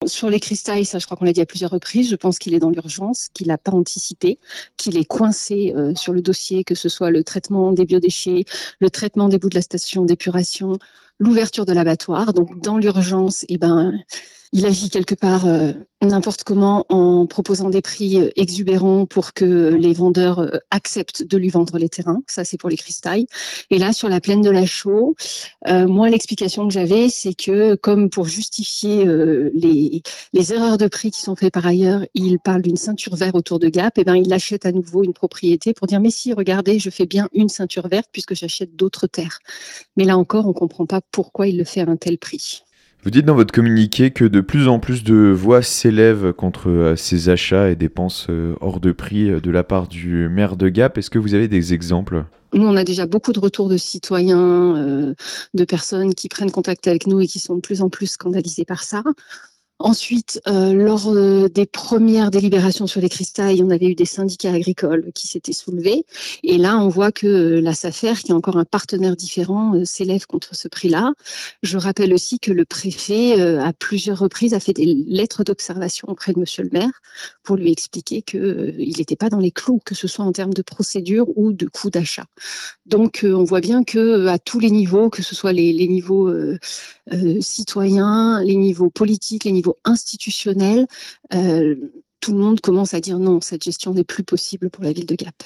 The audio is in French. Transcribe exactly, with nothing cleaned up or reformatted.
Sur les cristalles, ça, je crois qu'on l'a dit à plusieurs reprises, je pense qu'il est dans l'urgence, qu'il n'a pas anticipé, qu'il est coincé euh, sur le dossier, que ce soit le traitement des biodéchets, le traitement des boues de la station d'épuration, l'ouverture de l'abattoir. Donc, dans l'urgence, eh ben, il agit quelque part euh, n'importe comment en proposant des prix euh, exubérants pour que les vendeurs euh, acceptent de lui vendre les terrains. Ça, c'est pour les cristalles. Et là, sur la plaine de la Chaux, euh, moi, l'explication que j'avais, c'est que comme pour justifier euh, les, les erreurs de prix qui sont faites par ailleurs, il parle d'une ceinture verte autour de Gap, et ben il achète à nouveau une propriété pour dire mais si, regardez, je fais bien une ceinture verte puisque j'achète d'autres terres. Mais là encore, on ne comprend pas pourquoi il le fait à un tel prix. Vous dites dans votre communiqué que de plus en plus de voix s'élèvent contre euh, ces achats et dépenses euh, hors de prix euh, de la part du maire de Gap. Est-ce que vous avez des exemples? Nous, on a déjà beaucoup de retours de citoyens, euh, de personnes qui prennent contact avec nous et qui sont de plus en plus scandalisées par ça. Ensuite, euh, lors euh, des premières délibérations sur les cristalles, on avait eu des syndicats agricoles qui s'étaient soulevés. Et là, on voit que euh, la SAFER, qui est encore un partenaire différent, euh, s'élève contre ce prix-là. Je rappelle aussi que le préfet, euh, à plusieurs reprises, a fait des lettres d'observation auprès de monsieur le maire pour lui expliquer qu'il euh, n'était pas dans les clous, que ce soit en termes de procédure ou de coût d'achat. Donc, euh, on voit bien que euh, à tous les niveaux, que ce soit les, les niveaux euh, euh, citoyens, les niveaux politiques, les niveaux institutionnels, euh, tout le monde commence à dire non, cette gestion n'est plus possible pour la ville de Gap.